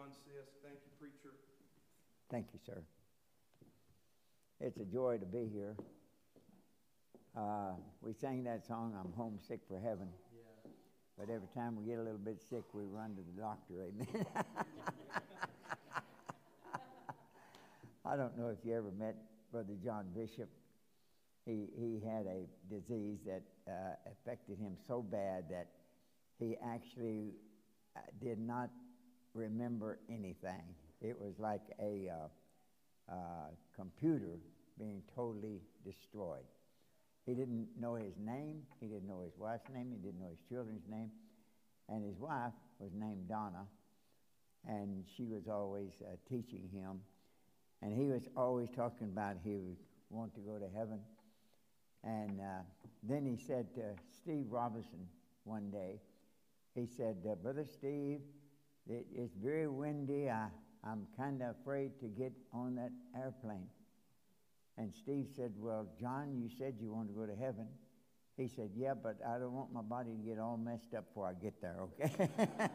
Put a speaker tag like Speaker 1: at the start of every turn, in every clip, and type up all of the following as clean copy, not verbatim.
Speaker 1: John Sisk. Thank you, preacher.
Speaker 2: Thank you, sir. It's a joy to be here. We sang that song, I'm homesick for heaven.
Speaker 1: Yeah.
Speaker 2: But every time we get a little bit sick, we run to the doctor, amen. I don't know if you ever met Brother John Bishop. He had a disease that affected him so bad that he actually did not remember anything. It was like a computer being totally destroyed. He didn't know his name. He didn't know his wife's name. He didn't know his children's name. And his wife was named Donna, and she was always teaching him. And he was always talking about he would want to go to heaven. And then he said to Steve Robinson one day, he said, Brother Steve, it's very windy. I'm kind of afraid to get on that airplane. And Steve said, well, John, you said you want to go to heaven. He said, yeah, but I don't want my body to get all messed up before I get there, okay?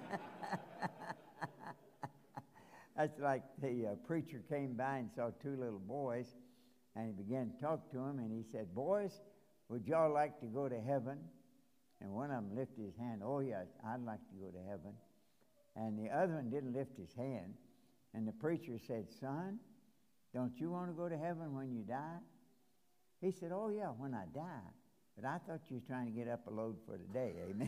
Speaker 2: That's like the preacher came by and saw two little boys, and he began to talk to them, and he said, boys, would y'all like to go to heaven? And one of them lifted his hand. Oh, yes, I'd like to go to heaven. And the other one didn't lift his hand. And the preacher said, son, don't you want to go to heaven when you die? He said, oh, yeah, when I die. But I thought you was trying to get up a load for today, amen?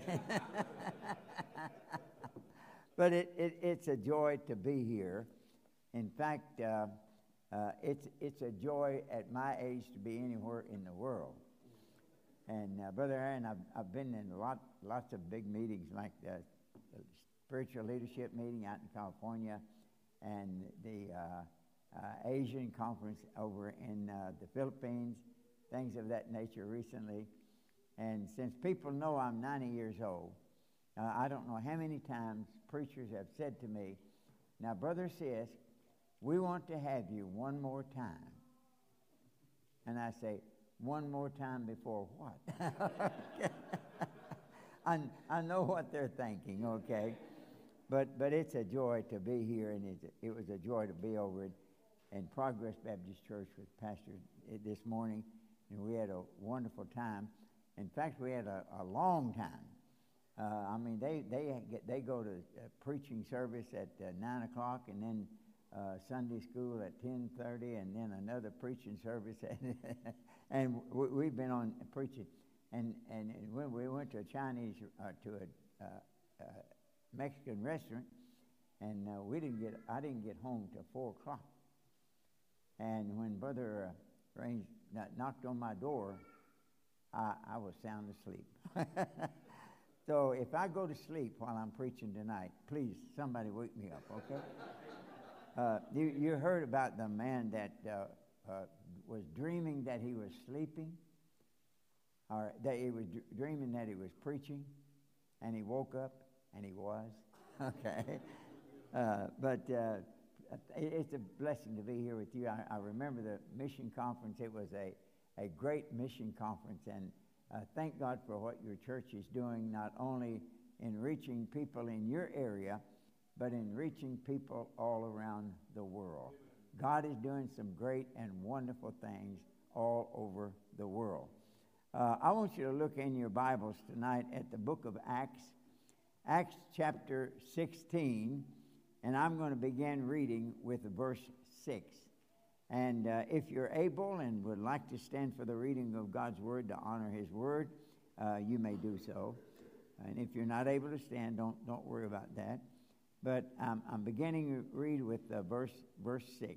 Speaker 2: But it's a joy to be here. In fact, it's a joy at my age to be anywhere in the world. And Brother Aaron, I've been in lots of big meetings like the spiritual leadership meeting out in California and the Asian conference over in the Philippines, things of that nature recently. And since people know I'm 90 years old, I don't know how many times preachers have said to me, now, Brother Sisk, we want to have you one more time. And I say, one more time before what? I know what they're thinking, okay? But it's a joy to be here, and it was a joy to be over in Progress Baptist Church with Pastor this morning, and we had a wonderful time. In fact, we had a long time. I mean, they go to preaching service at 9 o'clock, and then Sunday school at 10:30, and then another preaching service, and we've been on preaching. And when we went to a Chinese to a Mexican restaurant, and I didn't get home till 4 o'clock. And when Brother Raines knocked on my door, I was sound asleep. So if I go to sleep while I'm preaching tonight, please, somebody wake me up, okay? You heard about the man that was dreaming that he was sleeping, or that he was dreaming that he was preaching, and he woke up, and he was, okay? But it's a blessing to be here with you. I remember the mission conference. It was a great mission conference, and thank God for what your church is doing, not only in reaching people in your area, but in reaching people all around the world. God is doing some great and wonderful things all over the world. I want you to look in your Bibles tonight at the book of Acts, Acts chapter 16, and I'm going to begin reading with verse 6. And if you're able and would like to stand for the reading of God's Word to honor His Word, you may do so. And if you're not able to stand, don't worry about that. But I'm beginning to read with verse 6.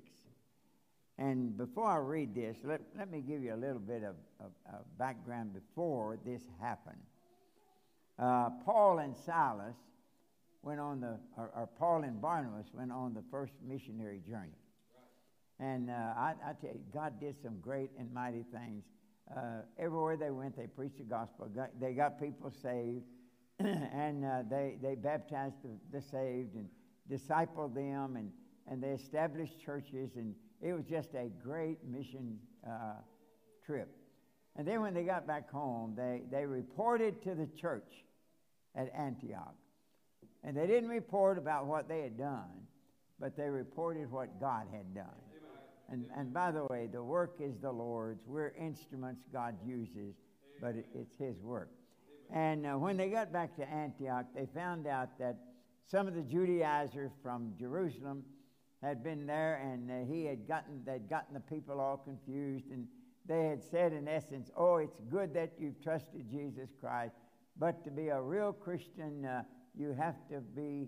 Speaker 2: And before I read this, let me give you a little bit of background before this happened. Paul and Silas went on or Paul and Barnabas went on the first missionary journey. And I tell you, God did some great and mighty things. Everywhere they went, they preached the gospel. They got people saved, and they baptized the saved and discipled them, and they established churches, and it was just a great mission trip. And then when they got back home, they reported to the church at Antioch. And they didn't report about what they had done. but they reported what God had done. And by the way, the work is the Lord's. We're instruments God uses, but it's His work. And when they got back to Antioch, they found out that some of the Judaizers from Jerusalem had been there, and they'd gotten the people all confused, and they had said in essence, "Oh, it's good that you've trusted Jesus Christ, but to be a real Christian, you have to be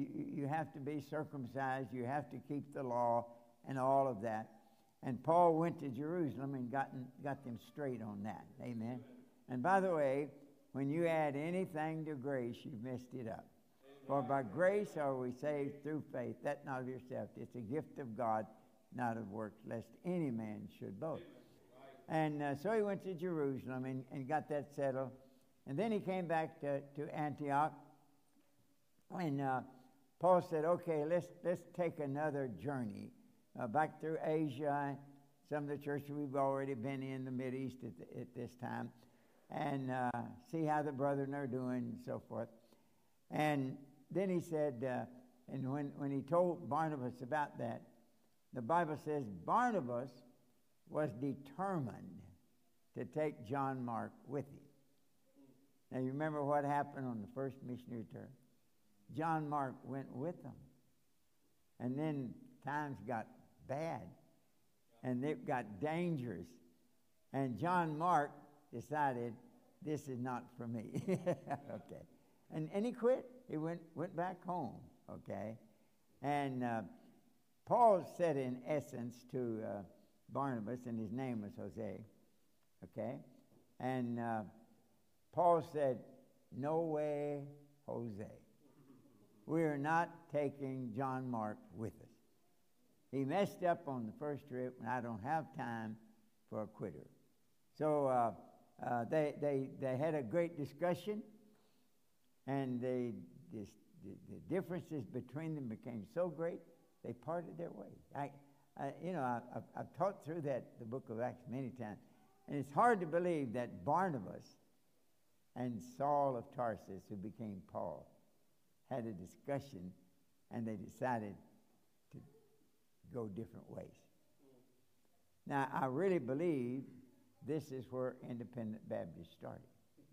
Speaker 2: circumcised, you have to keep the law," and all of that. And Paul went to Jerusalem and got them straight on that. Amen. And by the way, when you add anything to grace, you've messed it up. For by grace are we saved through faith, that not of yourself. It's a gift of God, not of works, lest any man should boast. And so he went to Jerusalem and got that settled. And then he came back to Antioch. And Paul said, okay, let's take another journey back through Asia, some of the churches we've already been in the Mideast at this time, and see how the brethren are doing and so forth. And then he said, and when he told Barnabas about that, the Bible says Barnabas was determined to take John Mark with him. Now, you remember what happened on the first missionary tour? John Mark went with them. And then times got bad, and it got dangerous. And John Mark decided, this is not for me. Okay. And he quit. He went back home. Okay. And Paul said in essence to Barnabas, and his name was Jose. Okay. And Paul said, no way, Jose. We are not taking John Mark with us. He messed up on the first trip, and I don't have time for a quitter. So they had a great discussion, and the differences between them became so great, they parted their ways. I've taught through the book of Acts many times, and it's hard to believe that Barnabas and Saul of Tarsus, who became Paul, had a discussion, and they decided to go different ways. Now, I really believe this is where Independent Baptist started.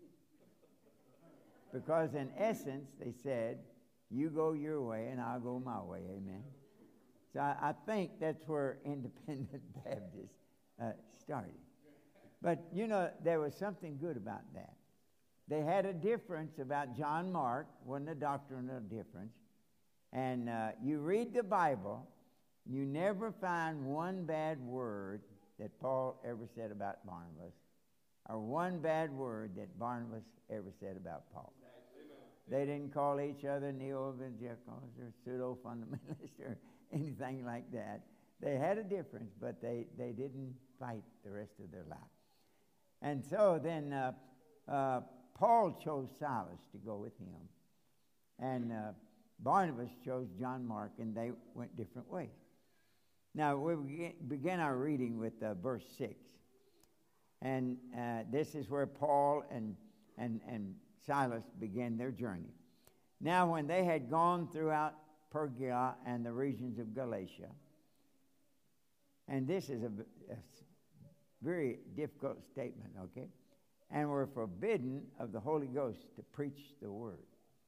Speaker 2: Because in essence, they said, you go your way and I'll go my way, amen? So I think that's where Independent Baptist started. But, there was something good about that. They had a difference about John Mark, wasn't a doctrinal difference. And you read the Bible, you never find one bad word that Paul ever said about Barnabas, or one bad word that Barnabas ever said about Paul. They didn't call each other neo-evangelicals or pseudo-fundamentalists or anything like that. They had a difference, but they didn't fight the rest of their life. And so then Paul chose Silas to go with him. And Barnabas chose John Mark, and they went different ways. Now, we begin our reading with verse 6. And this is where Paul and Silas began their journey. Now, when they had gone throughout Phrygia and the regions of Galatia, and this is a very difficult statement, okay? And were forbidden of the Holy Ghost to preach the word.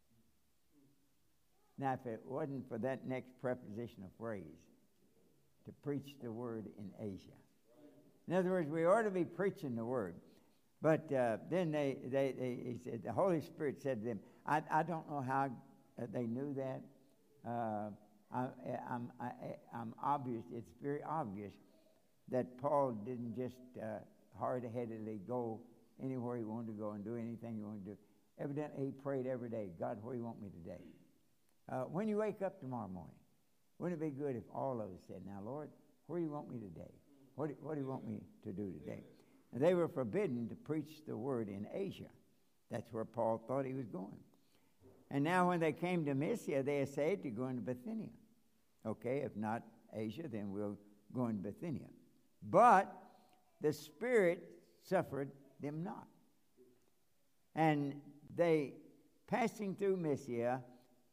Speaker 2: Now, if it wasn't for that next prepositional phrase, to preach the word in Asia. In other words, we ought to be preaching the word. But then he said, the Holy Spirit said to them, I don't know how they knew that. I'm obvious. It's very obvious that Paul didn't just hard-headedly go anywhere he wanted to go and do anything he wanted to do. Evidently, he prayed every day, God, where do you want me today? When you wake up tomorrow morning, wouldn't it be good if all of us said, now, Lord, where do you want me today? What do you want me to do today? And they were forbidden to preach the word in Asia. That's where Paul thought he was going. And now when they came to Mysia, they essayed to go into Bithynia. Okay, if not Asia, then we'll go into Bithynia. But the Spirit suffered them not. And they, passing through Mysia,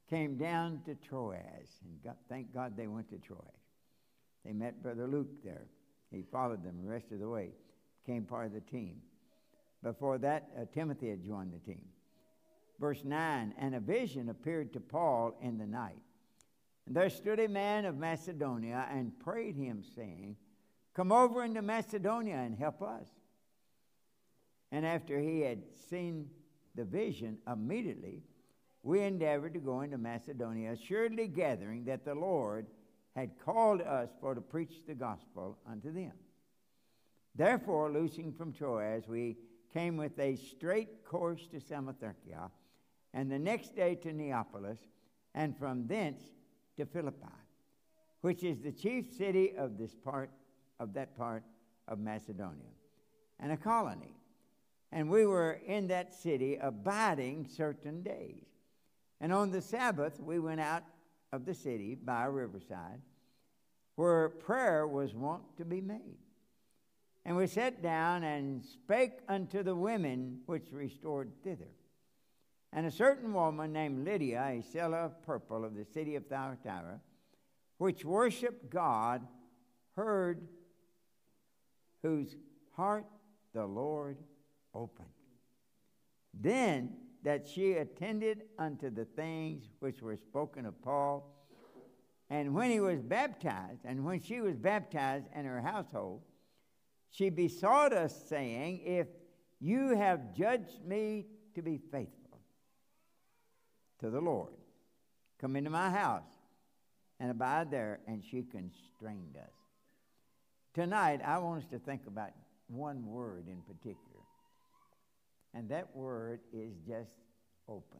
Speaker 2: came down to Troas. And thank God they went to Troas. They met Brother Luke there. He followed them the rest of the way, became part of the team. Before that, Timothy had joined the team. Verse 9, and a vision appeared to Paul in the night. And there stood a man of Macedonia and prayed him, saying, come over into Macedonia and help us. And after he had seen the vision, immediately we endeavored to go into Macedonia, assuredly gathering that the Lord had called us for to preach the gospel unto them. Therefore, loosing from Troas, we came with a straight course to Samothracia, and the next day to Neapolis, and from thence to Philippi, which is the chief city of that part of Macedonia, and a colony. And we were in that city abiding certain days. And on the Sabbath we went out of the city by a riverside, where prayer was wont to be made. And we sat down and spake unto the women which restored thither. And a certain woman named Lydia, a seller of purple of the city of Thyatira, which worshipped God, heard, whose heart the Lord opened. Then that she attended unto the things which were spoken of Paul. And when he was baptized, and when she was baptized in her household, she besought us, saying, if you have judged me to be faithful to the Lord, come into my house and abide there. And she constrained us. Tonight, I want us to think about one word in particular. And that word is just open.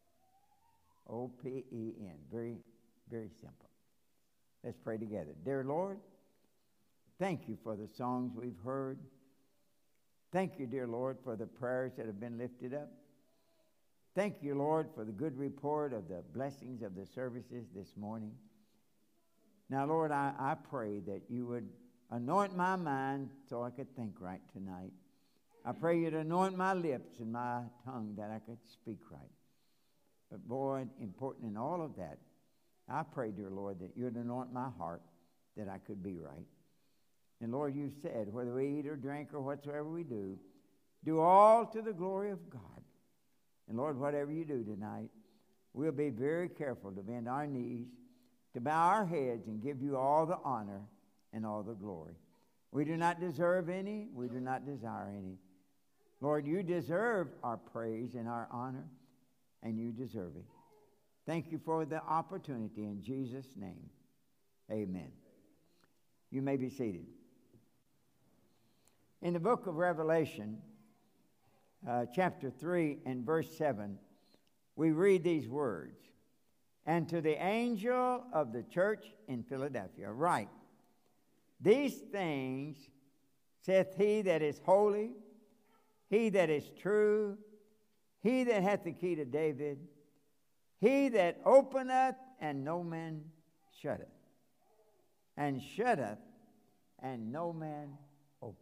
Speaker 2: O-P-E-N. Very, very simple. Let's pray together. Dear Lord, thank you for the songs we've heard. Thank you, dear Lord, for the prayers that have been lifted up. Thank you, Lord, for the good report of the blessings of the services this morning. Now, Lord, I pray that you would anoint my mind so I could think right tonight. I pray you'd anoint my lips and my tongue that I could speak right. But, boy, important in all of that, I pray, dear Lord, that you'd anoint my heart that I could be right. And, Lord, you said, whether we eat or drink or whatsoever we do all to the glory of God. And, Lord, whatever you do tonight, we'll be very careful to bend our knees, to bow our heads and give you all the honor and all the glory. We do not deserve any. We do not desire any. Lord, you deserve our praise and our honor, and you deserve it. Thank you for the opportunity in Jesus' name. Amen. You may be seated. In the book of Revelation, chapter 3 and verse 7, we read these words, and to the angel of the church in Philadelphia write, these things saith he that is holy, he that is true, he that hath the key to David, he that openeth and no man shutteth, and shutteth and no man openeth.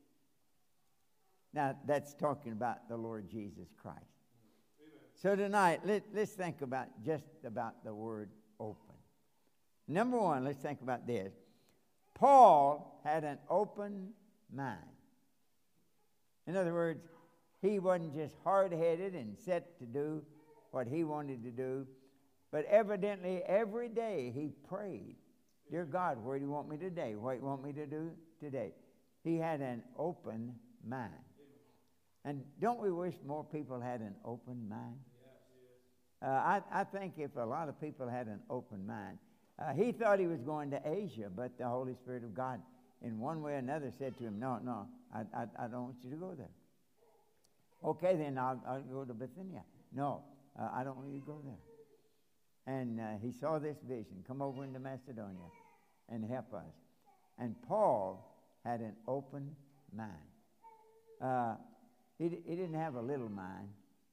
Speaker 2: Now, that's talking about the Lord Jesus Christ. Amen. So tonight, let's think about the word open. Number one, let's think about this. Paul had an open mind. In other words, he wasn't just hard-headed and set to do what he wanted to do, but evidently every day he prayed, dear God, where do you want me today? What do you want me to do today? He had an open mind. And don't we wish more people had an open mind? I think if a lot of people had an open mind, he thought he was going to Asia, but the Holy Spirit of God, in one way or another, said to him, no, I don't want you to go there. Okay, then I'll go to Bithynia. No, I don't want you to go there. And he saw this vision, come over into Macedonia and help us. And Paul had an open mind. He didn't have a little mind.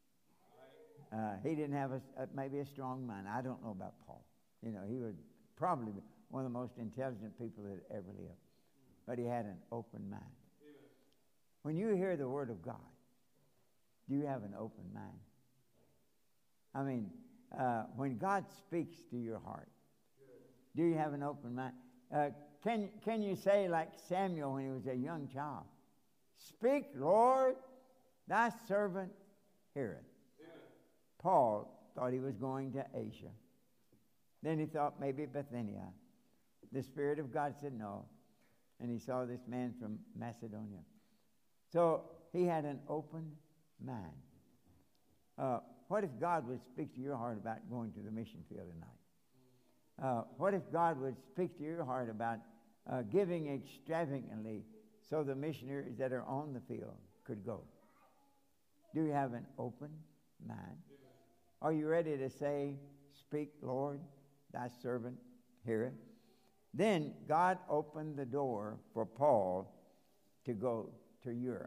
Speaker 2: He didn't have maybe a strong mind. I don't know about Paul. You know, he was probably one of the most intelligent people that ever lived. But he had an open mind. Amen. When you hear the word of God, do you have an open mind? I mean, when God speaks to your heart, do you have an open mind? Can you say like Samuel when he was a young child, "Speak, Lord, thy servant heareth"? Paul thought he was going to Asia. Then he thought maybe Bithynia. The Spirit of God said no. And he saw this man from Macedonia. So he had an open mind. What if God would speak to your heart about going to the mission field tonight? What if God would speak to your heart about giving extravagantly so the missionaries that are on the field could go? Do you have an open mind? Are you ready to say, "Speak, Lord, thy servant heareth"? Then God opened the door for Paul to go to Europe.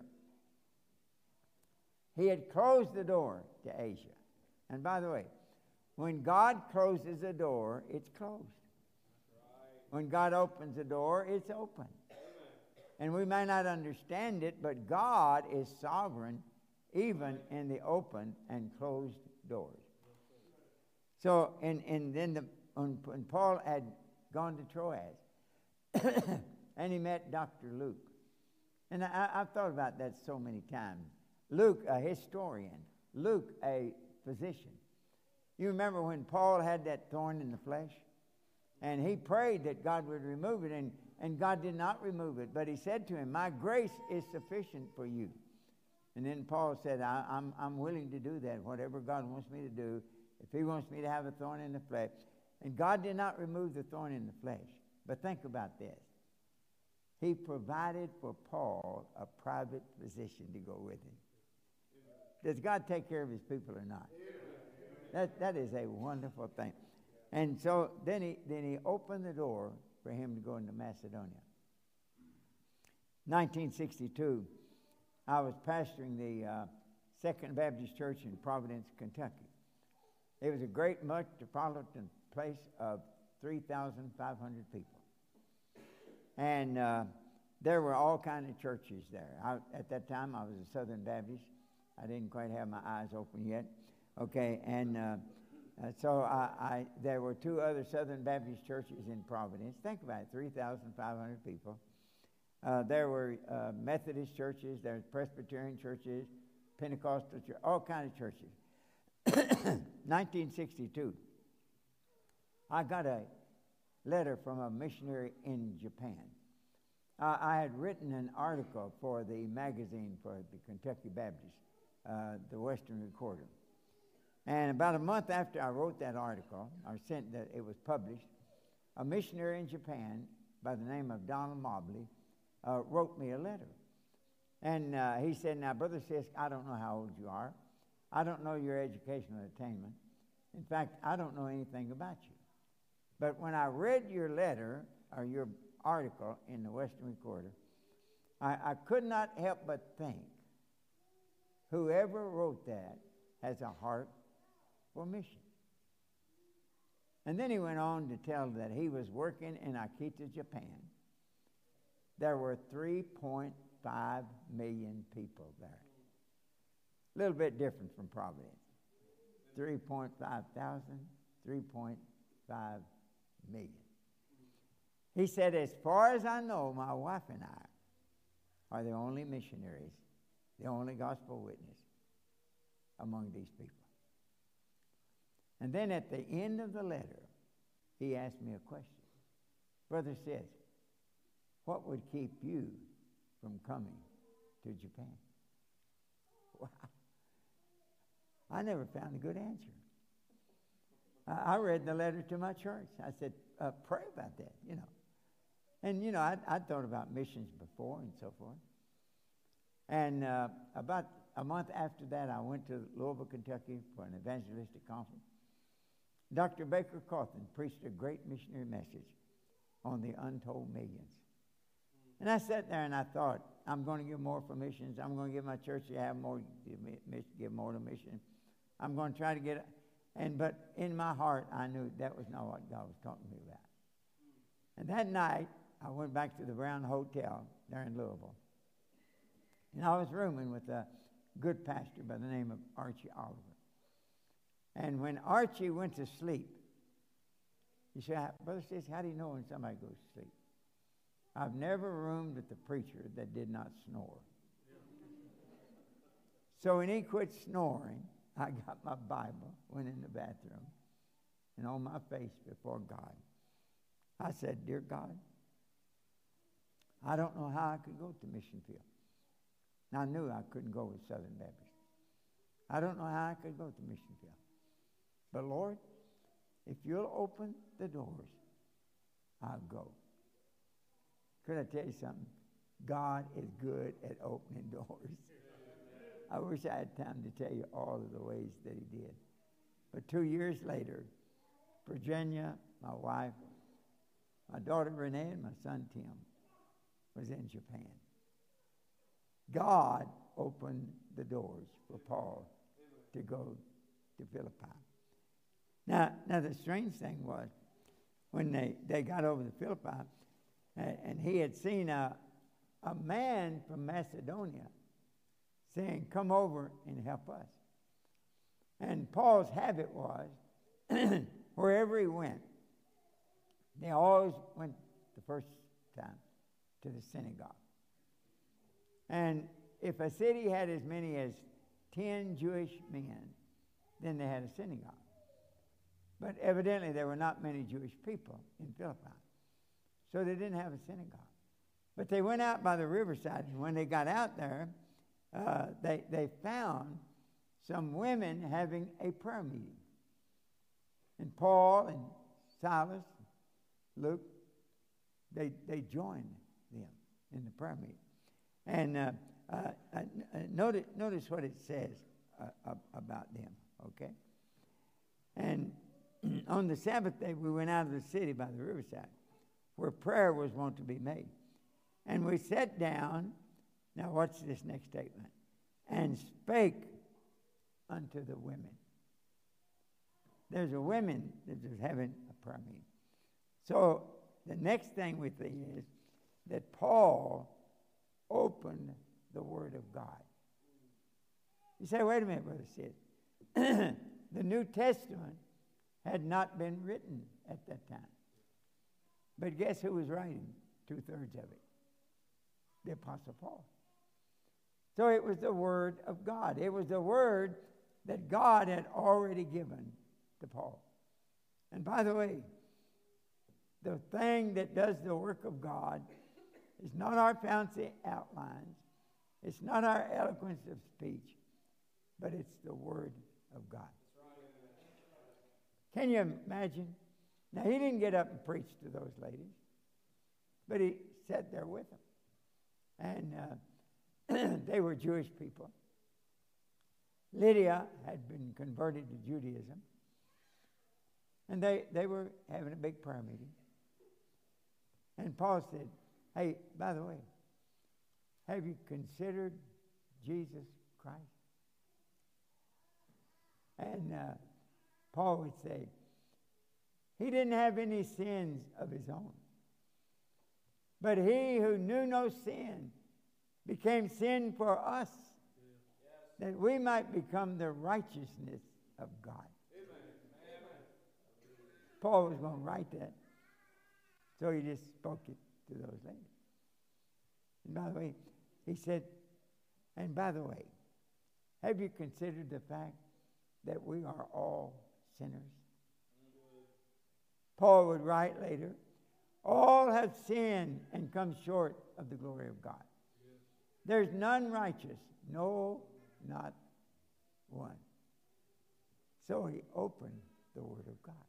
Speaker 2: He had closed the door to Asia. And by the way, when God closes a door, it's closed. When God opens a door, it's open. And we may not understand it, but God is sovereign even in the open and closed doors. So, and then when Paul had gone to Troas, and he met Dr. Luke. And I've thought about that so many times. Luke, a historian. Luke, a physician. You remember when Paul had that thorn in the flesh? And he prayed that God would remove it, and God did not remove it. But he said to him, "My grace is sufficient for you." And then Paul said, I'm willing to do that, whatever God wants me to do, if he wants me to have a thorn in the flesh. And God did not remove the thorn in the flesh. But think about this. He provided for Paul a private physician to go with him. Does God take care of his people or not? That is a wonderful thing. And so then he opened the door for him to go into Macedonia. 1962, I was pastoring the Second Baptist Church in Providence, Kentucky. It was a great metropolitan place of 3,500 people. And there were all kinds of churches there. At that time, I was a Southern Baptist. I didn't quite have my eyes open yet. Okay, and so there were two other Southern Baptist churches in Providence. Think about it, 3,500 people. There were Methodist churches, there were Presbyterian churches, Pentecostal churches, all kinds of churches. 1962, I got a letter from a missionary in Japan. I had written an article for the magazine for the Kentucky Baptist, the Western Recorder. And about a month after I wrote that article, or sent that it was published, a missionary in Japan by the name of Donald Mobley wrote me a letter. And he said, "Now, Brother Sisk, I don't know how old you are. I don't know your educational attainment. In fact, I don't know anything about you. But when I read your letter, or your article in the Western Recorder, I could not help but think, whoever wrote that has a heart for mission." And then he went on to tell that he was working in Akita, Japan. There were 3.5 million people there. A little bit different from Providence. 3.5 thousand, 3.5 million. He said, "As far as I know, my wife and I are the only missionaries, the only gospel witness among these people." And then at the end of the letter, he asked me a question. "Brother Sisk, what would keep you from coming to Japan?" Wow. I never found a good answer. I read the letter to my church. I said, pray about that, you know. And, you know, I'd thought about missions before and so forth. And about a month after that, I went to Louisville, Kentucky for an evangelistic conference. Dr. Baker Cawthon preached a great missionary message on the untold millions. And I sat there and I thought, I'm going to give more for missions. I'm going to give my church to have more, give more to mission. I'm going to try to get, but in my heart, I knew that was not what God was talking to me about. And that night, I went back to the Brown Hotel there in Louisville. And I was rooming with a good pastor by the name of Archie Oliver. And when Archie went to sleep, you say, Brother Stacey, how do you know when somebody goes to sleep? I've never roomed with a preacher that did not snore. So when he quit snoring, I got my Bible, went in the bathroom, and on my face before God, I said, Dear God, I don't know how I could go to Mission Field. And I knew I couldn't go with Southern Baptist. I don't know how I could go to Mission Field. But Lord, if you'll open the doors, I'll go. Could I tell you something? God is good at opening doors. I wish I had time to tell you all of the ways that he did. But 2 years later, Virginia, my wife, my daughter Renee, and my son Tim was in Japan. God opened the doors for Paul to go to Philippi. Now the strange thing was, when they got over to Philippi, and he had seen a man from Macedonia saying, come over and help us. And Paul's habit was, wherever he went, they always went the first time to the synagogue. And if a city had as many as 10 Jewish men, then they had a synagogue. But evidently there were not many Jewish people in Philippi, so they didn't have a synagogue. But they went out by the riverside, and when they got out there, they found some women having a prayer meeting. And Paul and Silas, Luke, they joined them in the prayer meeting. And notice what it says about them, okay? And on the Sabbath day, we went out of the city by the riverside, where prayer was wont to be made. And we sat down, now watch this next statement, and spake unto the women. There's a women that is having a prayer meeting. So the next thing we see is that Paul opened the Word of God. You say, wait a minute, Brother Sid. The New Testament had not been written at that time. But guess who was writing 2/3 of it? The Apostle Paul. So it was the Word of God. It was the Word that God had already given to Paul. And by the way, the thing that does the work of God is not our fancy outlines. It's not our eloquence of speech, but it's the Word of God. Can you imagine? Now, he didn't get up and preach to those ladies, but he sat there with them. And they were Jewish people. Lydia had been converted to Judaism. And they were having a big prayer meeting. And Paul said, hey, by the way, have you considered Jesus Christ? And Paul would say, he didn't have any sins of his own. But he who knew no sin became sin for us, that we might become the righteousness of God. Amen. Paul was going to write that, so he just spoke it to those ladies. And by the way, he said, and by the way, have you considered the fact that we are all sinners? Paul would write later, all have sinned and come short of the glory of God. There's none righteous, no, not one. So he opened the Word of God.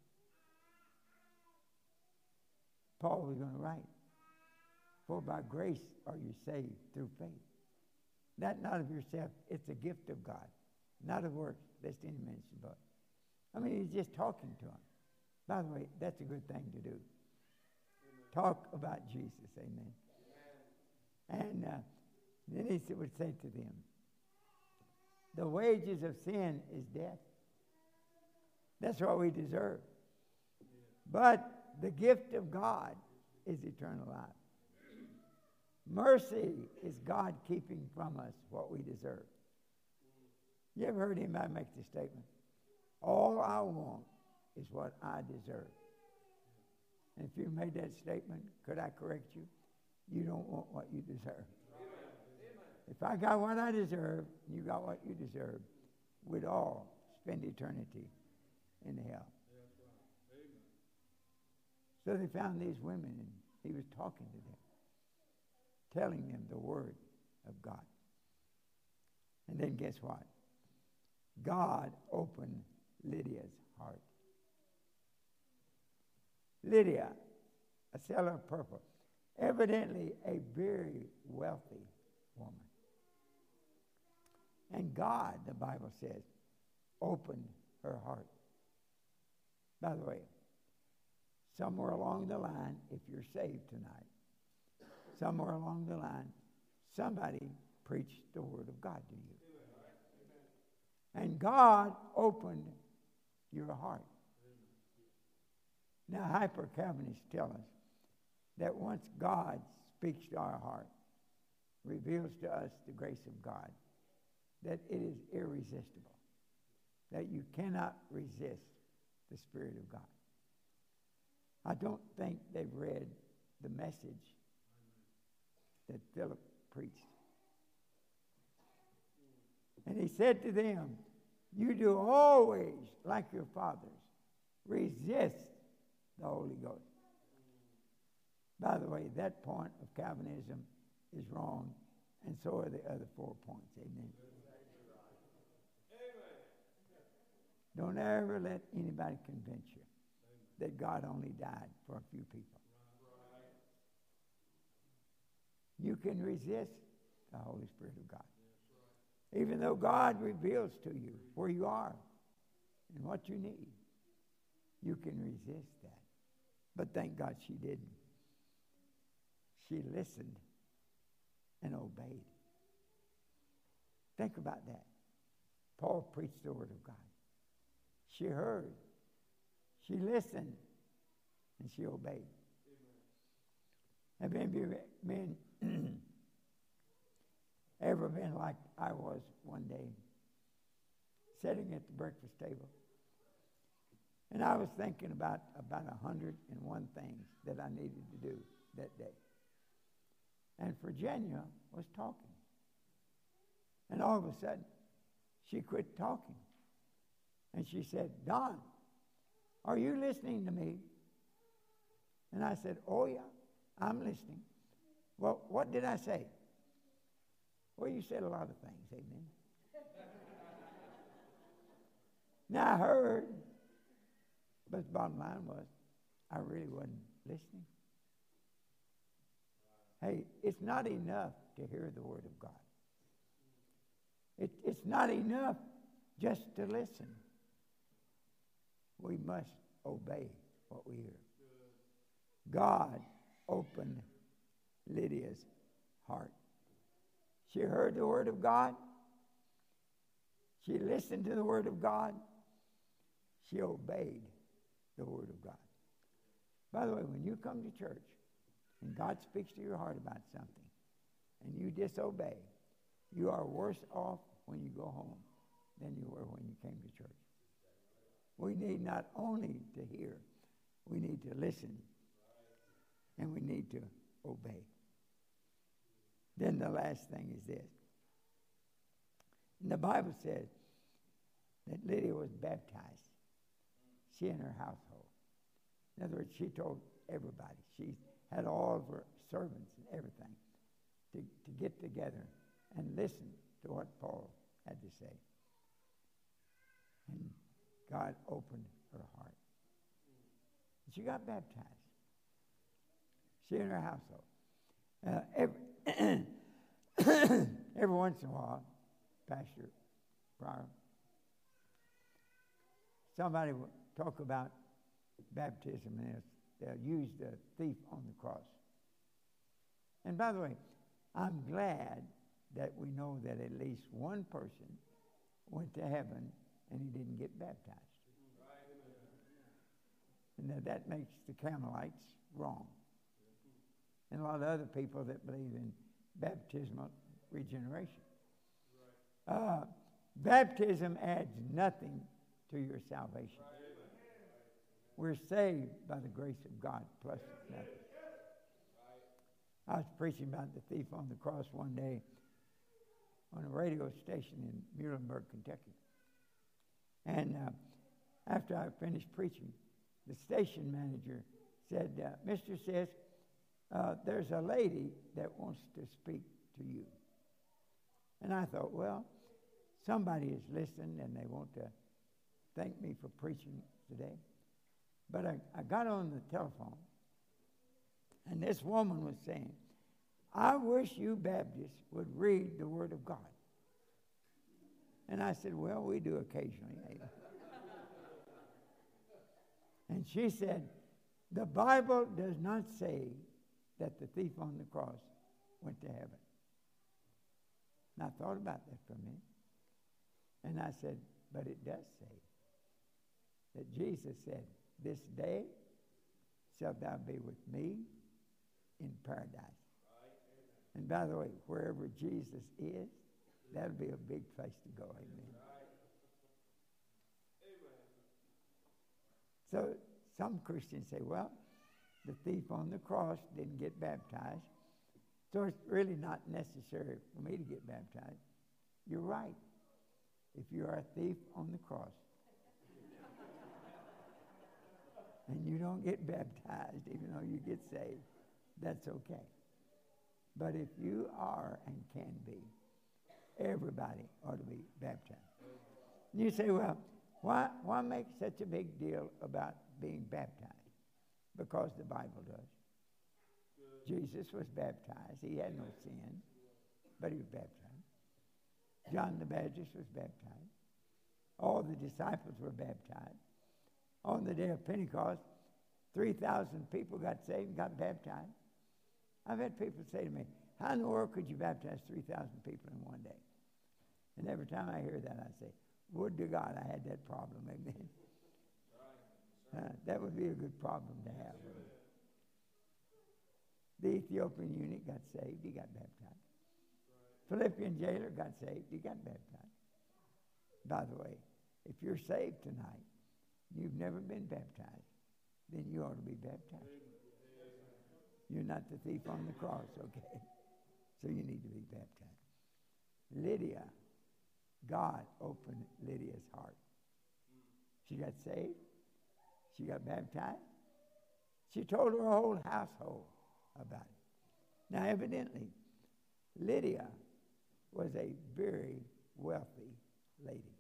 Speaker 2: Paul was going to write, for by grace are you saved through faith. That not of yourself, it's a gift of God, not of works, lest any man should boast. I mean, he's just talking to them. By the way, that's a good thing to do. Amen. Talk about Jesus, amen. And then he would say to them, the wages of sin is death. That's what we deserve. But the gift of God is eternal life. Mercy is God keeping from us what we deserve. You ever heard anybody make the statement? All I want is what I deserve. And if you made that statement, could I correct you? You don't want what you deserve. If I got what I deserve, you got what you deserve, we'd all spend eternity in hell. So they found these women, and he was talking to them, telling them the word of God. And then guess what? God opened Lydia's heart. Lydia, a seller of purple, evidently a very wealthy woman. And God, the Bible says, opened her heart. By the way, somewhere along the line, if you're saved tonight, somewhere along the line, somebody preached the word of God to you. And God opened your heart. Now, hyper-Calvinists tell us that once God speaks to our heart, reveals to us the grace of God, that it is irresistible, that you cannot resist the Spirit of God. I don't think they've read the message that Philip preached. And he said to them, you do always, like your fathers, resist the Holy Ghost. By the way, that point of Calvinism is wrong, and so are the other 4 points. Amen. Don't ever let anybody convince you that God only died for a few people. You can resist the Holy Spirit of God. Even though God reveals to you where you are and what you need, you can resist that. But thank God she didn't. She listened and obeyed. Think about that. Paul preached the word of God. She heard. She listened. And she obeyed. Have any of you men ever been like I was one day, sitting at the breakfast table? And I was thinking about 101 things that I needed to do that day. And Virginia was talking. And all of a sudden, she quit talking. And she said, Don, are you listening to me? And I said, oh, yeah, I'm listening. Well, what did I say? Well, you said a lot of things, amen. Now, I heard, but the bottom line was, I really wasn't listening. Hey, it's not enough to hear the word of God. It's not enough just to listen. We must obey what we hear. God opened Lydia's heart. She heard the word of God. She listened to the word of God. She obeyed the word of God. By the way, when you come to church and God speaks to your heart about something and you disobey, you are worse off when you go home than you were when you came to church. We need not only to hear, we need to listen, and we need to obey. Then the last thing is this. And the Bible says that Lydia was baptized. She and her household. In other words, she told everybody. She had all of her servants and everything to get together and listen to what Paul had to say. And God opened her heart. And she got baptized. She and her household. Every once in a while, Pastor Pryor, somebody will talk about baptism and they'll use the thief on the cross. And by the way, I'm glad that we know that at least one person went to heaven and he didn't get baptized. And that makes the Carmelites wrong. And a lot of other people that believe in baptismal regeneration. Baptism adds nothing to your salvation. We're saved by the grace of God, plus nothing. I was preaching about the thief on the cross one day on a radio station in Muhlenberg, Kentucky. And after I finished preaching, the station manager said, Mr. Sisk, there's a lady that wants to speak to you. And I thought, well, somebody has listened and they want to thank me for preaching today. But I got on the telephone, and this woman was saying, I wish you Baptists would read the Word of God. And I said, well, we do occasionally. And she said, the Bible does not say that the thief on the cross went to heaven. And I thought about that for a minute. And I said, but it does say that Jesus said, this day shalt thou be with me in paradise. Right. And by the way, wherever Jesus is, that'll be a big place to go. Amen. Right. So some Christians say, well, the thief on the cross didn't get baptized, so it's really not necessary for me to get baptized. You're right. If you are a thief on the cross, and you don't get baptized, even though you get saved, that's okay. But if you are and can be, everybody ought to be baptized. And you say, well, why make such a big deal about being baptized? Because the Bible does. Jesus was baptized. He had no sin, but he was baptized. John the Baptist was baptized. All the disciples were baptized. On the day of Pentecost, 3,000 people got saved and got baptized. I've had people say to me, how in the world could you baptize 3,000 people in one day? And every time I hear that, I say, would to God I had that problem. Amen. That would be a good problem to have. The Ethiopian eunuch got saved. He got baptized. Philippian jailer got saved. He got baptized. By the way, if you're saved tonight, you've never been baptized, then you ought to be baptized. You're not the thief on the cross, okay? So you need to be baptized. Lydia, God opened Lydia's heart. She got saved. She got baptized. She told her whole household about it. Now, evidently, Lydia was a very wealthy lady.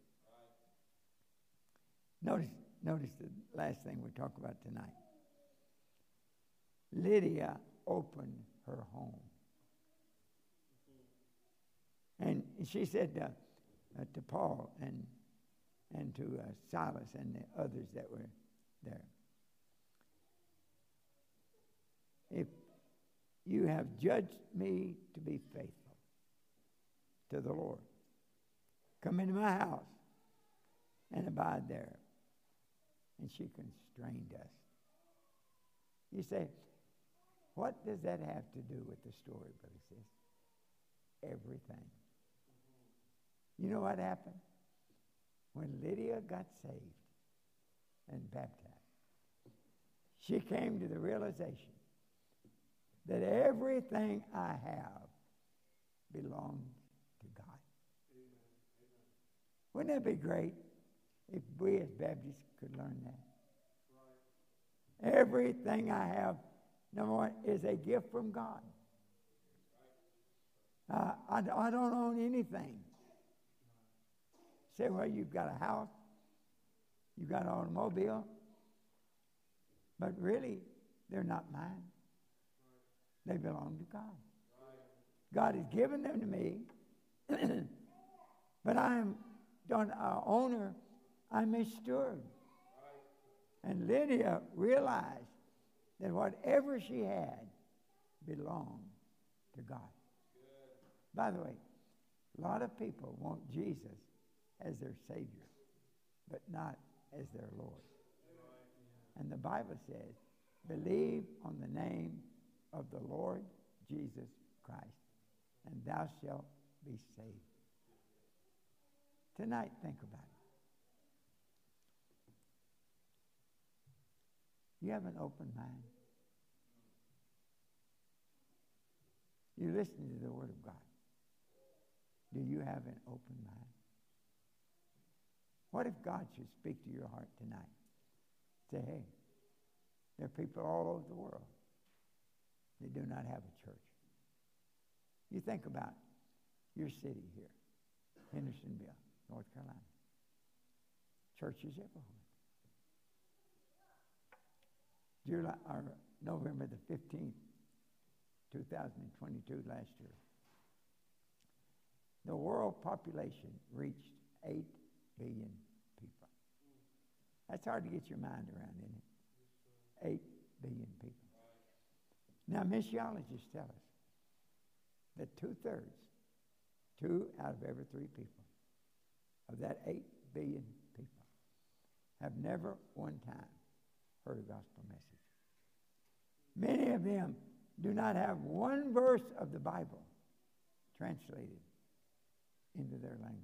Speaker 2: Notice the last thing we talk about tonight. Lydia opened her home. And she said to Paul and to Silas and the others that were there, if you have judged me to be faithful to the Lord, come into my house and abide there. And she constrained us. You say, what does that have to do with the story, Brother Sis? Everything. You know what happened? When Lydia got saved and baptized, she came to the realization that everything I have belongs to God. Wouldn't that be great if we as Baptists could learn that? Everything I have, number one, is a gift from God. I don't own anything. Say, well, you've got a house, you've got an automobile, but really, they're not mine. They belong to God. God has given them to me, but I'm not an owner, I'm a steward. And Lydia realized that whatever she had belonged to God. By the way, a lot of people want Jesus as their Savior, but not as their Lord. And the Bible says, believe on the name of the Lord Jesus Christ, and thou shalt be saved. Tonight, think about you have an open mind? You listen to the Word of God. Do you have an open mind? What if God should speak to your heart tonight? Say, hey, there are people all over the world that do not have a church. You think about your city here, Hendersonville, North Carolina. Churches everywhere. November the 15th, 2022, last year, the world population reached 8 billion people. That's hard to get your mind around, isn't it? 8 billion people. Now, missiologists tell us that 2/3, 2 out of every 3 people, of that 8 billion people have never one time heard a gospel message. Many of them do not have one verse of the Bible translated into their language.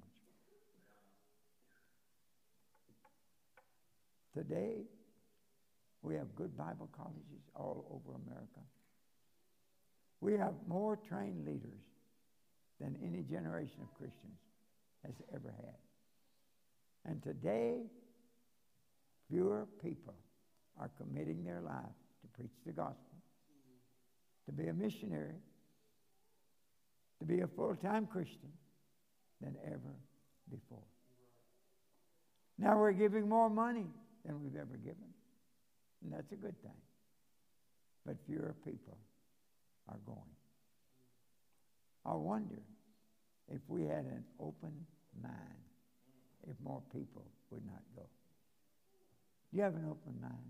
Speaker 2: Today, we have good Bible colleges all over America. We have more trained leaders than any generation of Christians has ever had. And today, fewer people are committing their lives to preach the gospel, to be a missionary, to be a full-time Christian than ever before. Now we're giving more money than we've ever given, and that's a good thing. But fewer people are going. I wonder if we had an open mind, if more people would not go. Do you have an open mind?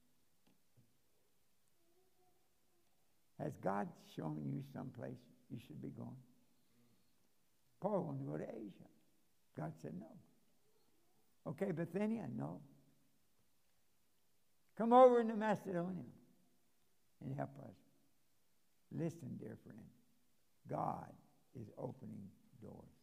Speaker 2: Has God shown you someplace you should be going? Paul wanted to go to Asia. God said no. Okay, Bithynia, no. Come over into Macedonia and help us. Listen, dear friend, God is opening doors.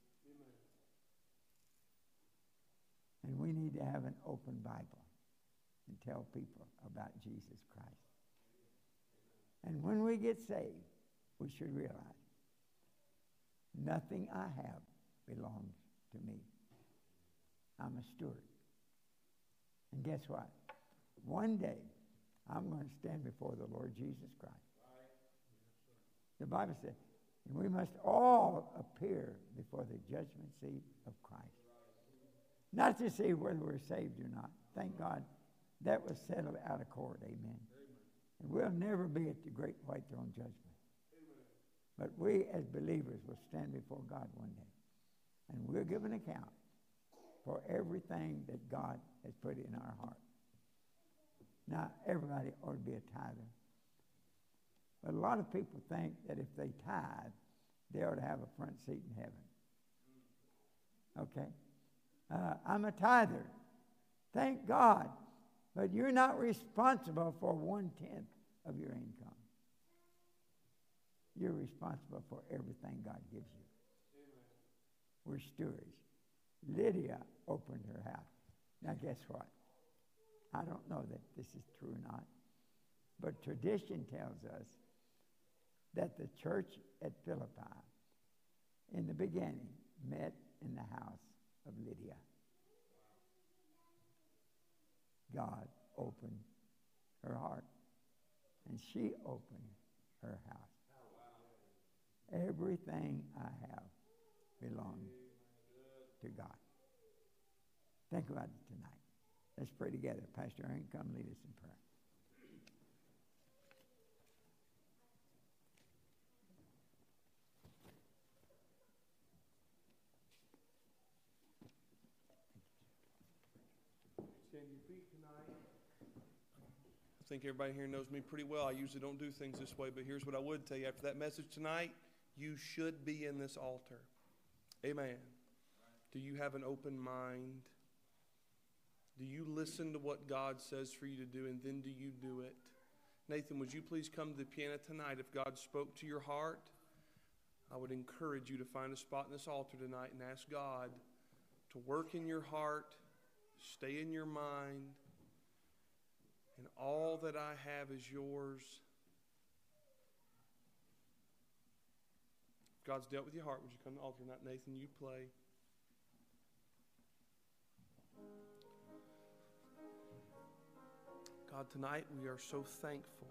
Speaker 2: Amen. And we need to have an open Bible and tell people about Jesus Christ. And when we get saved, we should realize nothing I have belongs to me. I'm a steward. And guess what? One day, I'm going to stand before the Lord Jesus Christ. The Bible says, and we must all appear before the judgment seat of Christ. Not to see whether we're saved or not. Thank God that was settled out of court. Amen. And we'll never be at the great white throne judgment. But we as believers will stand before God one day. And we'll give an account for everything that God has put in our heart. Now, everybody ought to be a tither. But a lot of people think that if they tithe, they ought to have a front seat in heaven. Okay? I'm a tither. Thank God. But you're not responsible for 1/10 of your income. You're responsible for everything God gives you. Amen. We're stewards. Lydia opened her house. Now guess what? I don't know that this is true or not, but tradition tells us that the church at Philippi in the beginning met in the house of Lydia. God opened her heart, and she opened her house. Everything I have belongs to God. Think about it tonight. Let's pray together. Pastor Aaron, come lead us in prayer.
Speaker 1: Stand your feet tonight. I think everybody here knows me pretty well. I usually don't do things this way, but here's what I would tell you. After that message tonight, you should be in this altar. Amen. Do you have an open mind? Do you listen to what God says for you to do, and then do you do it? Nathan, would you please come to the piano tonight? If God spoke to your heart, I would encourage you to find a spot in this altar tonight and ask God to work in your heart, stay in your mind, and all that I have is yours. If God's dealt with your heart, would you come to the altar tonight? Nathan, you play. God, tonight we are so thankful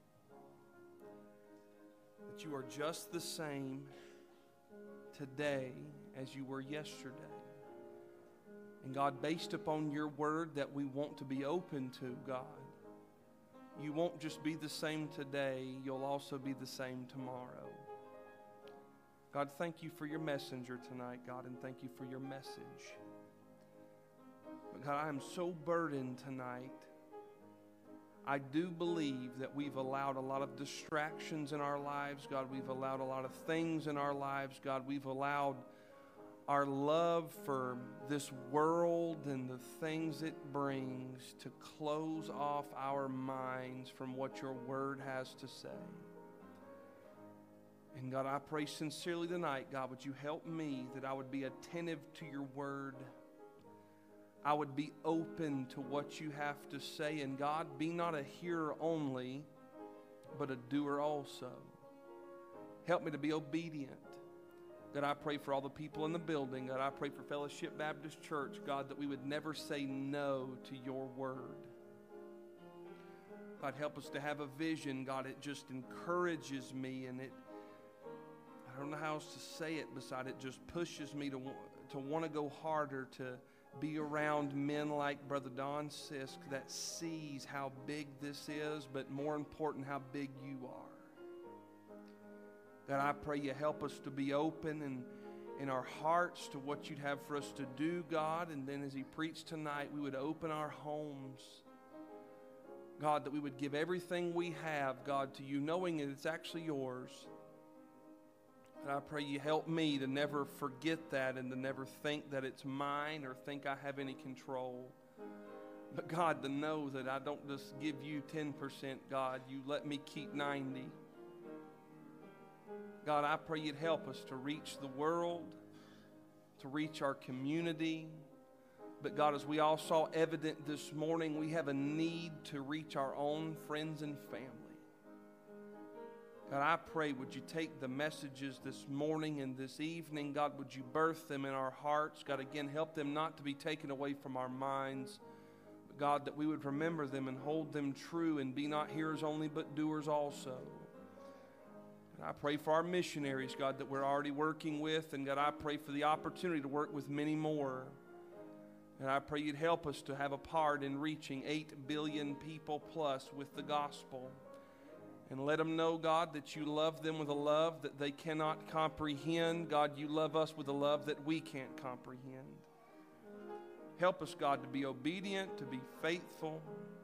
Speaker 1: that you are just the same today as you were yesterday. And God, based upon your word that we want to be open to, God, you won't just be the same today, you'll also be the same tomorrow. God, thank you for your messenger tonight, God, and thank you for your message. But God, I am so burdened tonight. I do believe that we've allowed a lot of distractions in our lives. God, we've allowed a lot of things in our lives. God, we've allowed our love for this world and the things it brings to close off our minds from what your word has to say. And God, I pray sincerely tonight, God, would you help me that I would be attentive to your word. I would be open to what you have to say. And God, be not a hearer only, but a doer also. Help me to be obedient. God, I pray for all the people in the building. God, I pray for Fellowship Baptist Church, God, that we would never say no to your word. God, help us to have a vision. God, it just encourages me, and I don't know how else to say it beside it just pushes me to want to go harder, to be around men like Brother Don Sisk that sees how big this is, but more important, how big you are. God, I pray you help us to be open in our hearts to what you'd have for us to do, God. And then as he preached tonight, we would open our homes, God, that we would give everything we have, God, to you, knowing that it's actually yours. And I pray you help me to never forget that and to never think that it's mine or think I have any control. But God, to know that I don't just give you 10%, God, you let me keep 90. God, I pray you'd help us to reach the world, to reach our community. But God, as we all saw evident this morning, we have a need to reach our own friends and family. God, I pray, would you take the messages this morning and this evening, God, would you birth them in our hearts? God, again, help them not to be taken away from our minds. But God, that we would remember them and hold them true and be not hearers only, but doers also. And I pray for our missionaries, God, that we're already working with. And God, I pray for the opportunity to work with many more. And I pray you'd help us to have a part in reaching 8 billion people plus with the gospel. And let them know, God, that you love them with a love that they cannot comprehend. God, you love us with a love that we can't comprehend. Help us, God, to be obedient, to be faithful,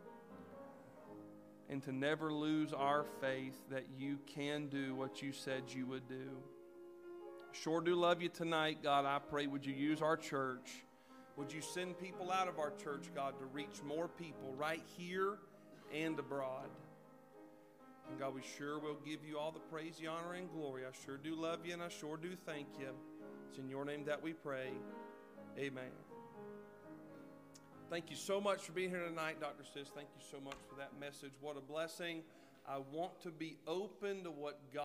Speaker 1: and to never lose our faith that you can do what you said you would do. Sure do love you tonight, God. I pray, would you use our church? Would you send people out of our church, God, to reach more people right here and abroad? And God, we sure will give you all the praise, the honor, and glory. I sure do love you, and I sure do thank you. It's in your name that we pray. Amen. Thank you so much for being here tonight, Dr. Sis. Thank you so much for that message. What a blessing. I want to be open to what God